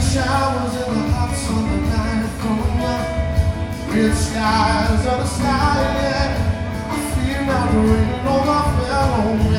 showers in the hot summer night from the red skies of the sky, yeah. I feel like the rain on my fellow man.